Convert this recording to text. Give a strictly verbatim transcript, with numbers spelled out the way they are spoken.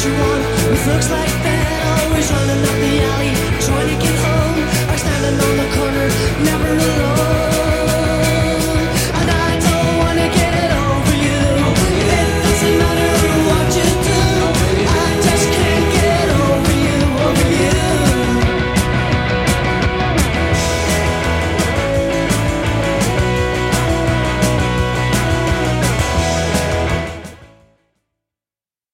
you want with looks like that. Always running up the alley, trying to get home, or standing on